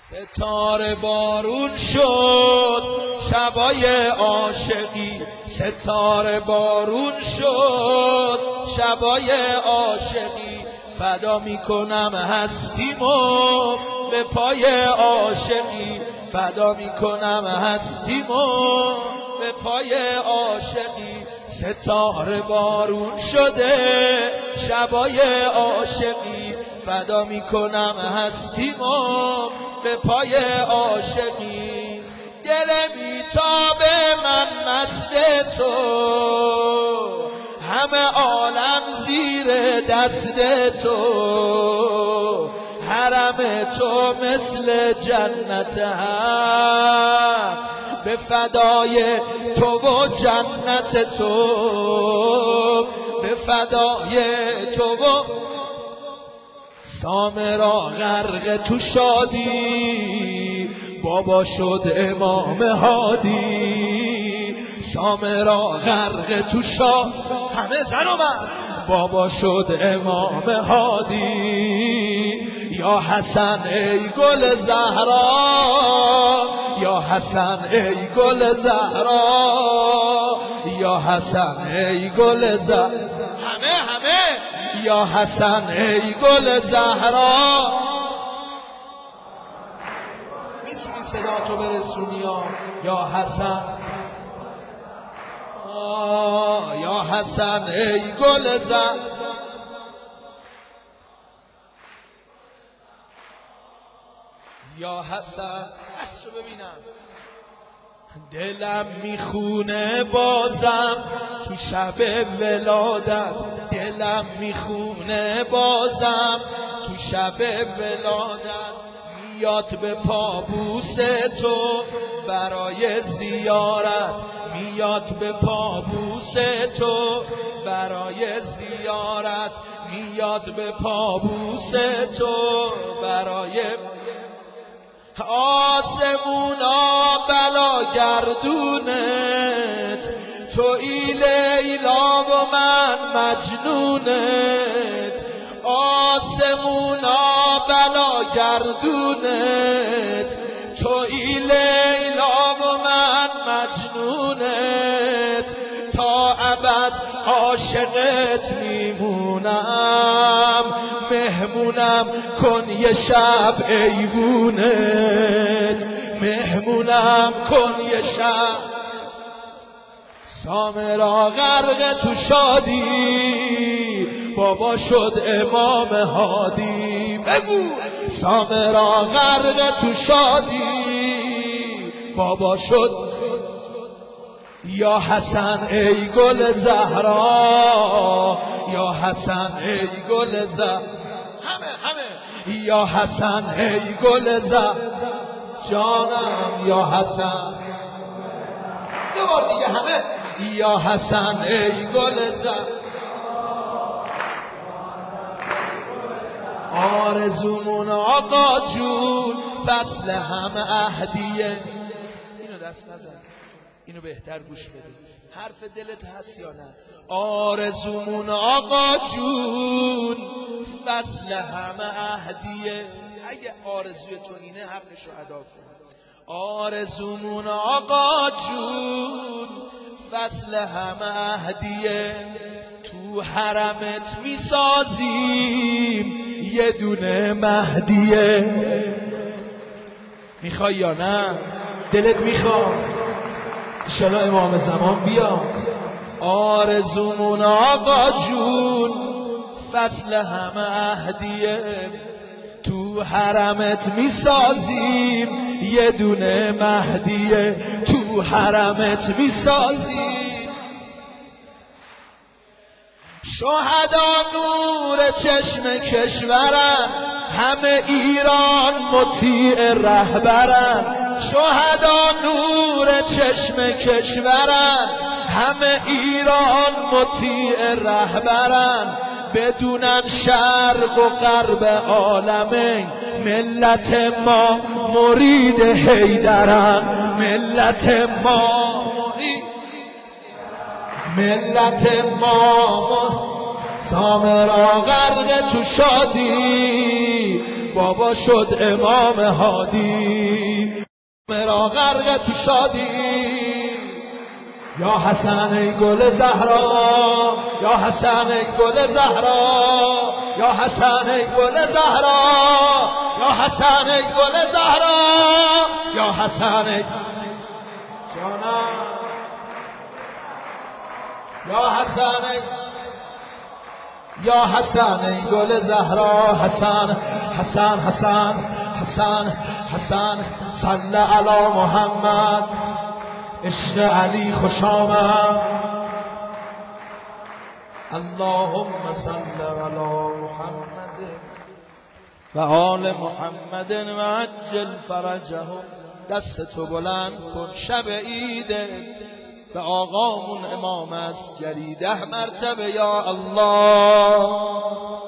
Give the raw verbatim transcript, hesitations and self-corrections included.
ستاره بارون شد شبای عاشقی، ستاره بارون شد شبای عاشقی، فدا میکنم هستیمو به پای عاشقی، فدا میکنم هستیمو به پای عاشقی. ستاره بارون شده شبای عاشقی، فدا میکنم هستیمو به پای عاشقی. دل میتابه من مست تو، همه عالم زیر دست تو، حرم تو مثل جنت هم، به فدای تو و جنت تو، به فدای تو و سامرا غرق تو شادی، بابا شد امام هادی. سامرا غرق تو شاد، همه زن و مرد، بابا شد امام هادی. یا حسن ای گل زهرا، یا حسن ای گل زهرا، یا حسن ای گل زهرا، همه همه یا حسن ای گل زهرا. میتونی صدا تو برسونی یا یا حسن، آه یا حسن ای گل زهرا. یا حسن اصر ببینم، دلم میخونه بازم تو شب ولادت، دلم میخونه بازم تو شب ولادت. میاد به پابوس تو برای زیارت، میاد به پابوس تو برای زیارت، میاد به پابوس تو برای آسمونا بلا گردونت، تو ای لیلا و من مجنونت. آسمونا بلا گردونت، تو ای لیلا و من مجنونت. تا ابد عاشقت میمونم، مهمونم کن یه شب ایوونت، مهمونم کن یه شب. سامرا غرق تو شادی، بابا شد امام هادی. بگو سامرا غرق تو شادی، بابا شد. یا حسن ای گل زهرا، یا حسن ای گل زهرا، همه همه یا حسن ای گل زهرا جانم. یا حسن یه بار دیگه همه یا حسن ای گل زهرا. آرزومون آقا جون فصل همه عهدیه. اینو دست نزن، اینو بهتر گوش بده، حرف دلت هست یا نه؟ آرزومون آقا جون فصل همه عهدیه. اگه آرزوی تو اینه حقشو ادا کن. آرزومون آقا جون فصل همه عهدیه، تو حرمت میسازیم یه دونه مهدیه. میخوای یا نه؟ دلت میخواد؟ انشالله امام زمان بیاد. آرزومون آقا جون فصل همه عهدیه، تو حرمت میسازیم یه دونه مهدیه، تو حرمت میسازیم. شهدا نور چشم کشورن، همه ایران مطیع رهبرن. شهدا نور چشم کشورن، همه ایران مطیع رهبرن. بدونن شرق و غرب عالمین، ملت ما مرید حیدرن. ملت ما مرید، ملت ما سامرا غرق تو شادی، بابا شد امام هادی. سامرا غرق تو شادی، یا حسن ای گل زهرا، یا حسن ای گل زهرا، یا حسن ای گل زهرا، یا حسن ای گل زهرا، یا حسن ای جانم، یا حسن ای یا حسن ای گل زهرا. حسن حسن حسن حسن حسن صل علی محمد، عشق علی خوش آمد. اللهم صل علی محمد و آل محمد و عجل فرجهم. دست تو بلند کن شب عیده، به آقامون امام عسکری ده مرتبه یا الله.